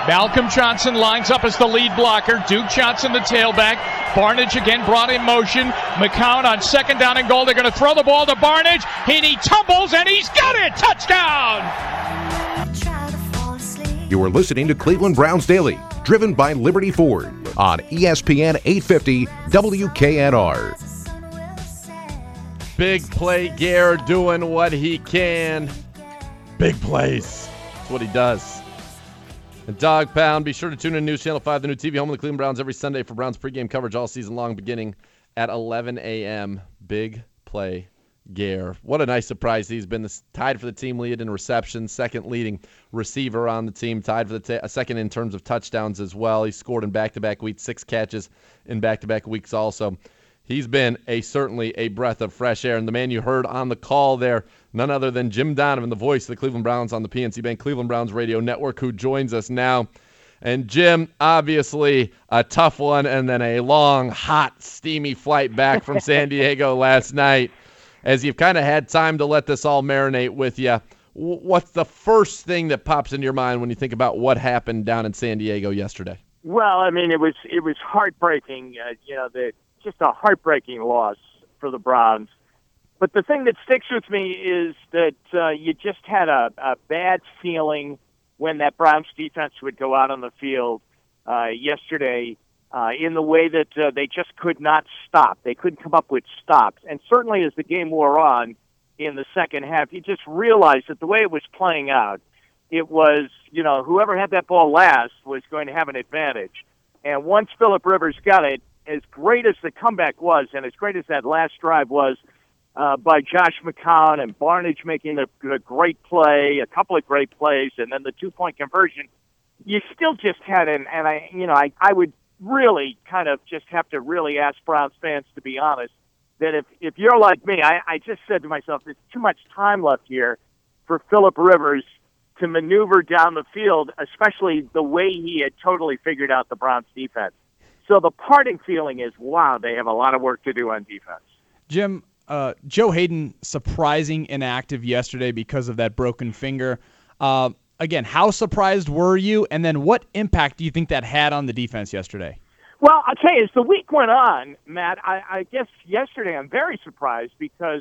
Malcolm Johnson lines up as the lead blocker. Duke Johnson, the tailback. Barnidge again brought in motion. McCown on second down and goal. They're going to throw the ball to Barnidge. And he tumbles, and he's got it. Touchdown! You are listening to Cleveland Browns Daily, driven by Liberty Ford on ESPN 850 WKNR. Big play Gare doing what he can. Big plays. That's what he does. And Dog Pound, be sure to tune in News Channel 5, the new TV home of the Cleveland Browns, every Sunday for Browns pregame coverage all season long, beginning at 11 a.m. Big play Gare. What a nice surprise he's been. Tied for the team lead in receptions, second leading receiver on the team, tied for the second in terms of touchdowns as well. He scored in back-to-back weeks, 6 catches in back-to-back weeks also. He's been certainly a breath of fresh air. And the man you heard on the call there, none other than Jim Donovan, the voice of the Cleveland Browns on the PNC Bank Cleveland Browns Radio Network, who joins us now. And Jim, obviously a tough one, and then a long, hot, steamy flight back from San Diego last night. As you've kind of had time to let this all marinate with you, what's the first thing that pops into your mind when you think about what happened down in San Diego yesterday? Well, I mean, it was heartbreaking. Just a heartbreaking loss for the Browns. But the thing that sticks with me is that you just had a bad feeling when that Browns defense would go out on the field yesterday. In the way that they just could not stop. They couldn't come up with stops. And certainly as the game wore on in the second half, you just realized that the way it was playing out, it was, whoever had that ball last was going to have an advantage. And once Phillip Rivers got it, as great as the comeback was and as great as that last drive was by Josh McCown and Barnidge making a great play, a couple of great plays, and then the 2-point conversion, you still just had I would really kind of just have to really ask Browns fans to be honest, that if you're like me, I just said to myself, there's too much time left here for Phillip Rivers to maneuver down the field, especially the way he had totally figured out the Browns defense. So the parting feeling is, wow, they have a lot of work to do on defense. Jim, Joe Hayden surprising inactive yesterday because of that broken finger. Again, how surprised were you? And then what impact do you think that had on the defense yesterday? Well, I'll tell you, as the week went on, Matt, I guess yesterday I'm very surprised because,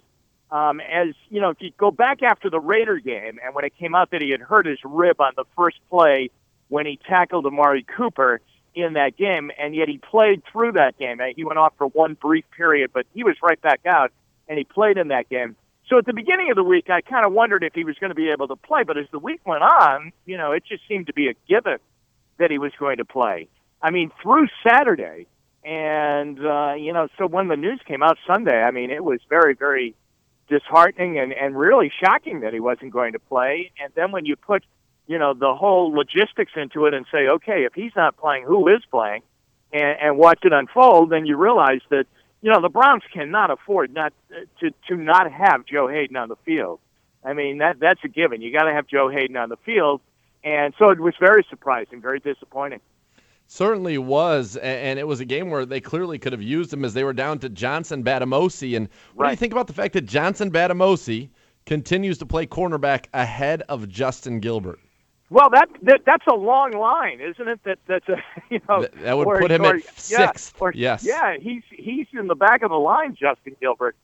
if you go back after the Raider game and when it came out that he had hurt his rib on the first play when he tackled Amari Cooper in that game, and yet he played through that game. He went off for one brief period, but he was right back out, and he played in that game. So at the beginning of the week, I kind of wondered if he was going to be able to play. But as the week went on, it just seemed to be a given that he was going to play. I mean, through Saturday. And, so when the news came out Sunday, I mean, it was very, very disheartening and really shocking that he wasn't going to play. And then when you put, the whole logistics into it and say, okay, if he's not playing, who is playing? And watch it unfold, then you realize that, the Browns cannot afford not to not have Joe Hayden on the field. I mean, that's a given. You got to have Joe Hayden on the field. And so it was very surprising, very disappointing. Certainly was, and it was a game where they clearly could have used him as they were down to Johnson Batamosi. And what do you think about the fact that Johnson Batamosi continues to play cornerback ahead of Justin Gilbert? Well, that's a long line, isn't it? That's a that would put him at sixth. Yes. Yeah, he's in the back of the line, Justin Gilbert.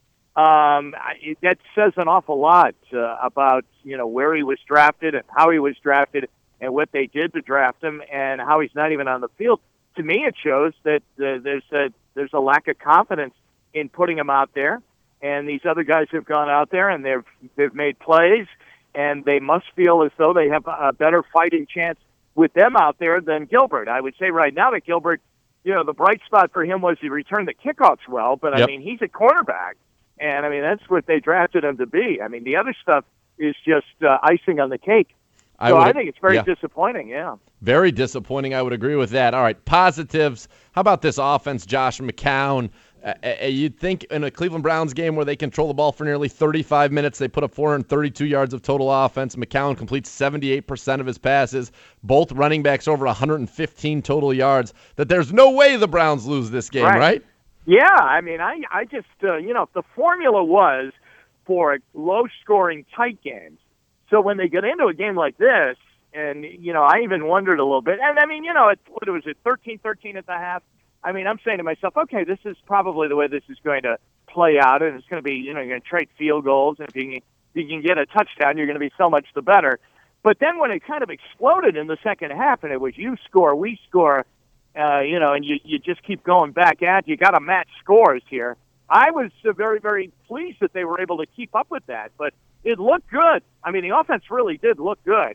That says an awful lot about where he was drafted and how he was drafted and what they did to draft him and how he's not even on the field. To me, it shows that there's a lack of confidence in putting him out there. And these other guys have gone out there and they've made plays. And they must feel as though they have a better fighting chance with them out there than Gilbert. I would say right now that Gilbert, the bright spot for him was he returned the kickoffs well, but I mean, he's a cornerback. And I mean, that's what they drafted him to be. I mean, the other stuff is just icing on the cake. So I think it's very disappointing, Very disappointing. I would agree with that. All right, positives. How about this offense, Josh McCown? You'd think in a Cleveland Browns game where they control the ball for nearly 35 minutes, they put up 432 yards of total offense. McCown completes 78% of his passes, both running backs over 115 total yards, that there's no way the Browns lose this game, right? Yeah, I mean, I just, if the formula was for low-scoring, tight games, so when they get into a game like this, And, I even wondered a little bit. And, what was it, 13-13 at the half? I mean, I'm saying to myself, okay, this is probably the way this is going to play out, and it's going to be, you're going to trade field goals, and if you can get a touchdown, you're going to be so much the better. But then when it kind of exploded in the second half, and it was you score, we score, and you just keep going back at you got to match scores here. I was very, very pleased that they were able to keep up with that, but it looked good. I mean, the offense really did look good.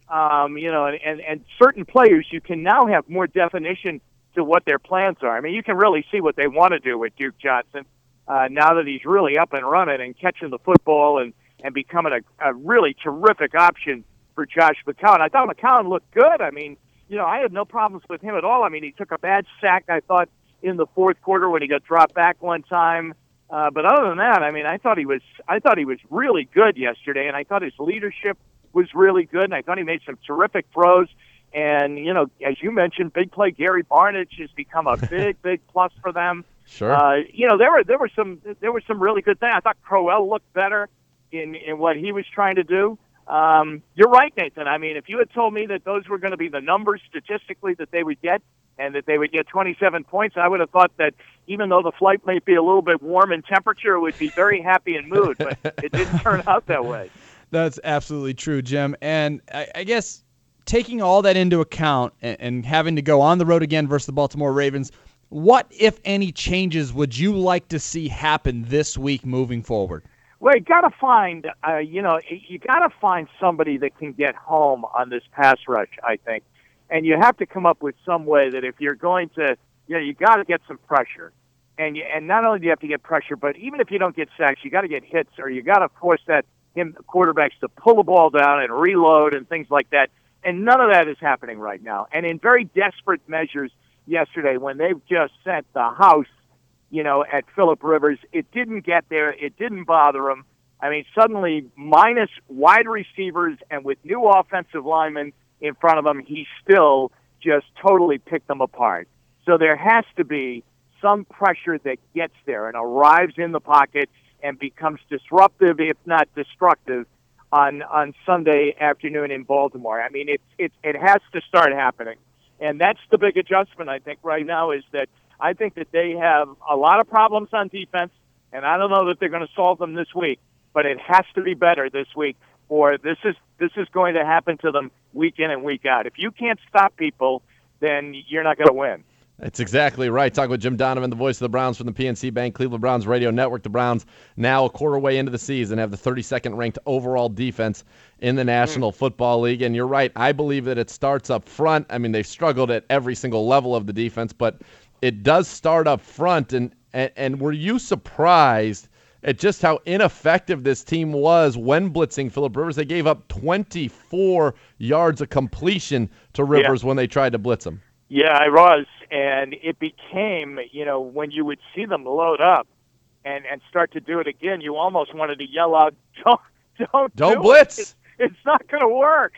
And certain players, you can now have more definition to what their plans are. I mean, you can really see what they want to do with Duke Johnson now that he's really up and running and catching the football and becoming a really terrific option for Josh McCown. I thought McCown looked good. I mean, I had no problems with him at all. I mean, he took a bad sack, I thought, in the fourth quarter when he got dropped back one time. But other than that, I mean, I thought he was really good yesterday, and I thought his leadership was really good, and I thought he made some terrific throws. And, as you mentioned, big play Gary Barnidge has become a big, big plus for them. Sure. There were some really good things. I thought Crowell looked better in what he was trying to do. You're right, Nathan. I mean, if you had told me that those were going to be the numbers statistically that they would get and that they would get 27 points, I would have thought that even though the flight might be a little bit warm in temperature, it would be very happy in mood. But it didn't turn out that way. That's absolutely true, Jim. And I guess taking all that into account and having to go on the road again versus the Baltimore Ravens, what, if any, changes would you like to see happen this week moving forward? Well, you got to find, you got to find somebody that can get home on this pass rush, I think. And you have to come up with some way that if you're going to, you got to get some pressure. And not only do you have to get pressure, but even if you don't get sacks, you got to get hits, or you got to force quarterbacks to pull the ball down and reload and things like that. And none of that is happening right now. And in very desperate measures yesterday, when they've just sent the house, at Phillip Rivers, it didn't get there. It didn't bother him. I mean, suddenly, minus wide receivers and with new offensive linemen in front of him, he still just totally picked them apart. So there has to be some pressure that gets there and arrives in the pocket and becomes disruptive, if not destructive, on Sunday afternoon in Baltimore. I mean, it has to start happening. And that's the big adjustment, I think, right now, is that I think that they have a lot of problems on defense, and I don't know that they're going to solve them this week, but it has to be better this week, or this is going to happen to them week in and week out. If you can't stop people, then you're not going to win. That's exactly right. Talking with Jim Donovan, the voice of the Browns from the PNC Bank Cleveland Browns Radio Network. The Browns now a quarter way into the season have the 32nd ranked overall defense in the National Football League. And you're right. I believe that it starts up front. I mean, they've struggled at every single level of the defense, but it does start up front. And were you surprised at just how ineffective this team was when blitzing Phillip Rivers? They gave up 24 yards of completion to Rivers when they tried to blitz him. Yeah, I was. And it became, when you would see them load up and start to do it again, you almost wanted to yell out, don't blitz. It's not going to work.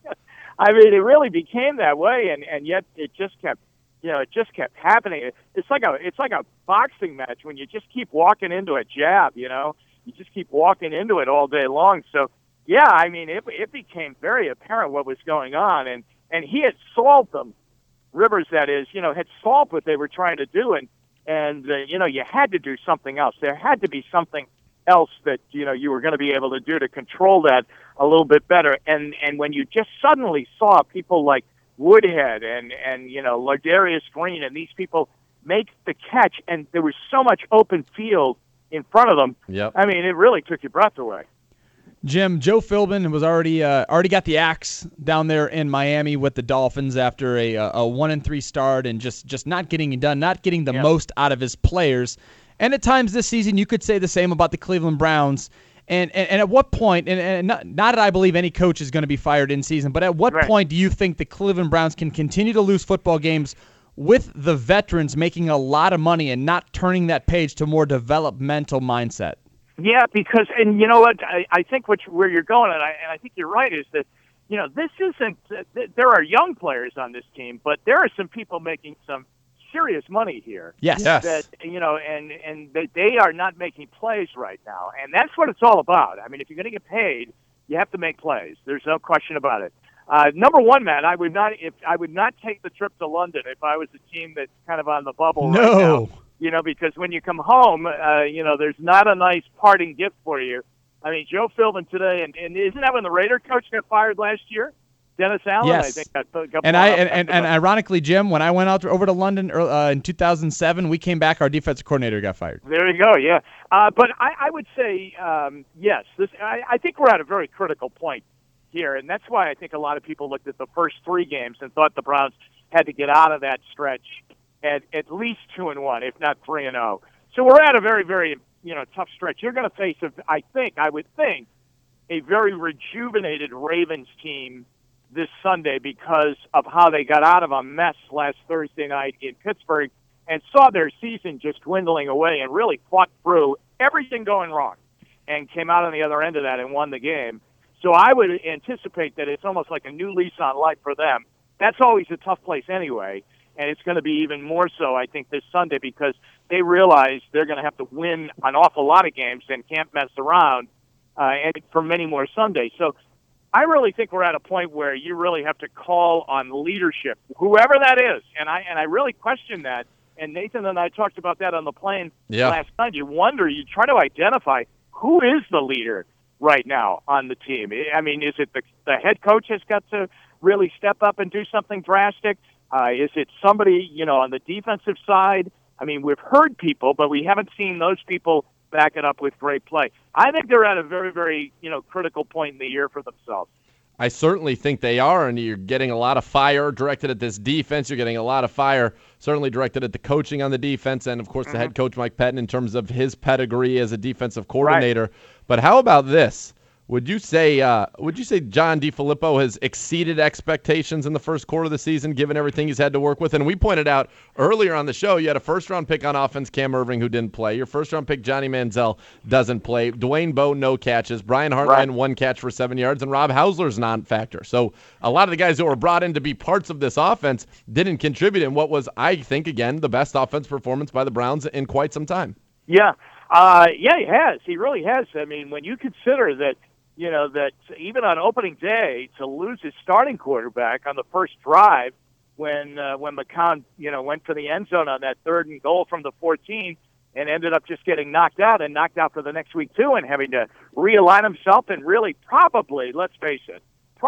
I mean, it really became that way, and yet it just kept, happening. It's like a boxing match when you just keep walking into a jab, you just keep walking into it all day long. So, yeah, I mean, it became very apparent what was going on, and he had solved them. Rivers, that is, had solved what they were trying to do, and you had to do something else. There had to be something else that, you were going to be able to do to control that a little bit better. And when you just suddenly saw people like Woodhead and Ladarius Green and these people make the catch, and there was so much open field in front of them, I mean, it really took your breath away. Jim, Joe Philbin was already got the axe down there in Miami with the Dolphins after a 1-3 start and just not getting it done, not getting the most out of his players. And at times this season, you could say the same about the Cleveland Browns. And at what point, and not that I believe any coach is going to be fired in season, but at what point do you think the Cleveland Browns can continue to lose football games with the veterans making a lot of money and not turning that page to more developmental mindset? Yeah, because, and you know what, I think where you're going, and I think you're right, is that, this isn't, there are young players on this team, but there are some people making some serious money here. Yes. That, and they are not making plays right now, and that's what it's all about. I mean, if you're going to get paid, you have to make plays. There's no question about it. Number one, Matt, I would not take the trip to London if I was a team that's kind of on the bubble right now. Because when you come home, there's not a nice parting gift for you. I mean, Joe Philbin today, and isn't that when the Raider coach got fired last year? Dennis Allen, yes. I think, got and ironically, Jim, when I went over to London in 2007, we came back. Our defensive coordinator got fired. There you go. Yeah, but I would say yes. I think we're at a very critical point here, and that's why I think a lot of people looked at the first three games and thought the Browns had to get out of that stretch at least 2-1, if not 3-0. So we're at a very, very tough stretch. You're going to face I would think, a very rejuvenated Ravens team this Sunday because of how they got out of a mess last Thursday night in Pittsburgh and saw their season just dwindling away and really fought through everything going wrong and came out on the other end of that and won the game. So I would anticipate that it's almost like a new lease on life for them. That's always a tough place anyway, and it's going to be even more so, I think, this Sunday because they realize they're going to have to win an awful lot of games and can't mess around and for many more Sundays. So I really think we're at a point where you really have to call on leadership, whoever that is, and I really question that. And Nathan and I talked about that on the plane last night. You try to identify who is the leader right now on the team. I mean, is it the head coach has got to really step up and do something drastic? Is it somebody, on the defensive side? I mean, we've heard people, but we haven't seen those people back it up with great play. I think they're at a very, very, critical point in the year for themselves. I certainly think they are, and you're getting a lot of fire directed at this defense. You're getting a lot of fire certainly directed at the coaching on the defense and, of course, the head coach, Mike Pettin, in terms of his pedigree as a defensive coordinator. Right. But how about this? Would you say John DeFilippo has exceeded expectations in the first quarter of the season, given everything he's had to work with? And we pointed out earlier on the show, you had a first-round pick on offense, Cam Irving, who didn't play. Your first-round pick, Johnny Manziel, doesn't play. Dwayne Bowe, no catches. Brian Hartline, one catch for 7 yards. And Rob Hausler's non-factor. So a lot of the guys who were brought in to be parts of this offense didn't contribute in what was, I think, again, the best offense performance by the Browns in quite some time. Yeah. He has. He really has. I mean, when you consider that, that even on opening day to lose his starting quarterback on the first drive when McCown, went for the end zone on that 3rd and goal from the 14 and ended up just getting knocked out for the next week too and having to realign himself and really probably, let's face it,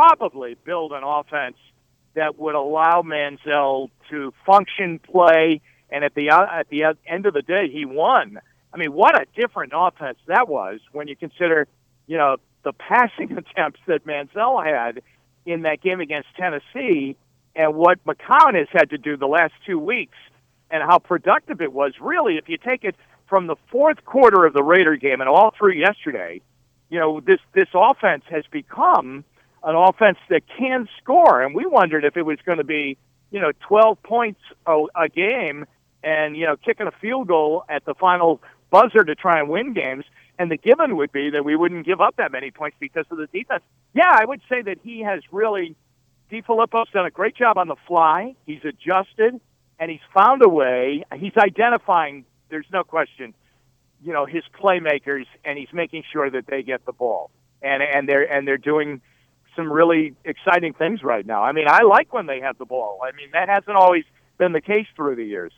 build an offense that would allow Manziel to function, play, and at the end of the day, he won. I mean, what a different offense that was when you consider, the passing attempts that Manziel had in that game against Tennessee and what McCown has had to do the last 2 weeks and how productive it was. Really, if you take it from the fourth quarter of the Raider game and all through yesterday, this offense has become an offense that can score. And we wondered if it was going to be, 12 points a game and, kicking a field goal at the final buzzer to try and win games. And the given would be that we wouldn't give up that many points because of the defense. Yeah, I would say that he has really, DeFilippo's done a great job on the fly. He's adjusted, and he's found a way. He's identifying, there's no question, his playmakers, and he's making sure that they get the ball. And they're doing some really exciting things right now. I mean, I like when they have the ball. I mean, that hasn't always been the case through the years.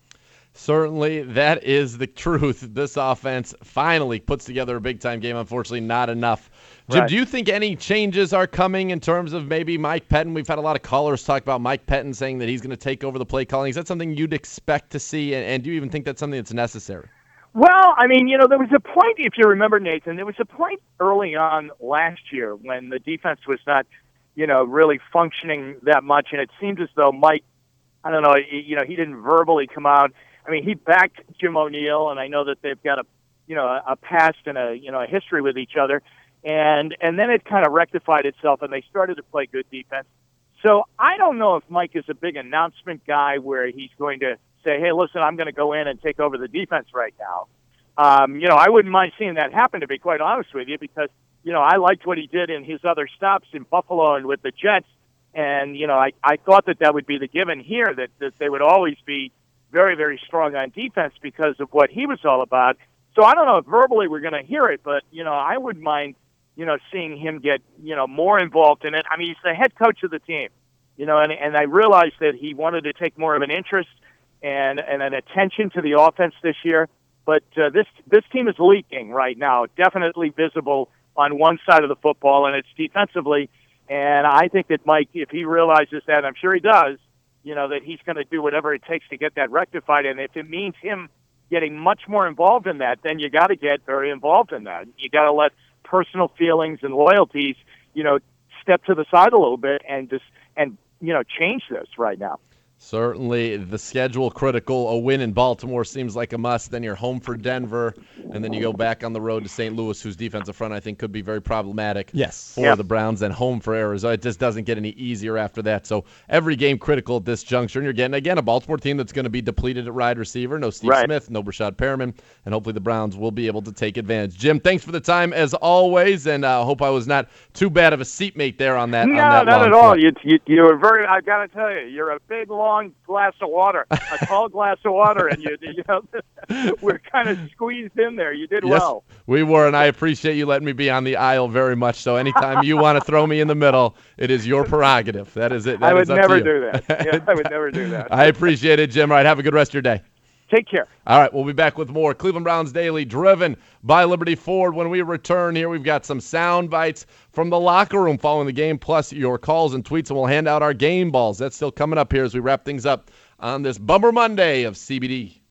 Certainly, that is the truth. This offense finally puts together a big-time game. Unfortunately, not enough. Jim, do you think any changes are coming in terms of maybe Mike Pettin? We've had a lot of callers talk about Mike Pettin saying that he's going to take over the play calling. Is that something you'd expect to see, and do you even think that's something that's necessary? Well, I mean, there was a point, if you remember, Nathan, there was a point early on last year when the defense was not, really functioning that much, and it seemed as though Mike, I don't know, he didn't verbally come out. I mean, he backed Jim O'Neill, and I know that they've got a past and a history with each other, and then it kind of rectified itself, and they started to play good defense. So I don't know if Mike is a big announcement guy where he's going to say, "Hey, listen, I'm going to go in and take over the defense right now." I wouldn't mind seeing that happen, to be quite honest with you, because I liked what he did in his other stops in Buffalo and with the Jets, and I thought that would be the given here, that they would always be very, very strong on defense because of what he was all about. So I don't know if verbally we're going to hear it, but, I wouldn't mind, seeing him get, more involved in it. I mean, he's the head coach of the team, and I realized that he wanted to take more of an interest and an attention to the offense this year. But this team is leaking right now, definitely visible on one side of the football, and it's defensively. And I think that Mike, if he realizes that, I'm sure he does, that he's going to do whatever it takes to get that rectified. And if it means him getting much more involved in that, then you got to get very involved in that. You got to let personal feelings and loyalties, step to the side a little bit and change this right now. Certainly, the schedule critical. A win in Baltimore seems like a must. Then you're home for Denver, and then you go back on the road to St. Louis, whose defensive front I think could be very problematic for the Browns, and home for Arizona. It just doesn't get any easier after that. So every game critical at this juncture. And you're getting, again, a Baltimore team that's going to be depleted at wide receiver. No Steve Smith, no Brashad Perriman, and hopefully the Browns will be able to take advantage. Jim, thanks for the time as always, and I hope I was not too bad of a seatmate there on that. No, not at all. You were very. I got to tell you, you're a big, long glass of water, a tall glass of water, and we're kind of squeezed in there. You did well. We were, and I appreciate you letting me be on the aisle very much. So anytime you want to throw me in the middle, it is your prerogative. That is it. I would never do that. Yeah, I would never do that. I appreciate it, Jim. All right, have a good rest of your day. Take care. All right, we'll be back with more Cleveland Browns Daily, driven by Liberty Ford. When we return here, we've got some sound bites from the locker room following the game, plus your calls and tweets, and we'll hand out our game balls. That's still coming up here as we wrap things up on this Bummer Monday of CBD.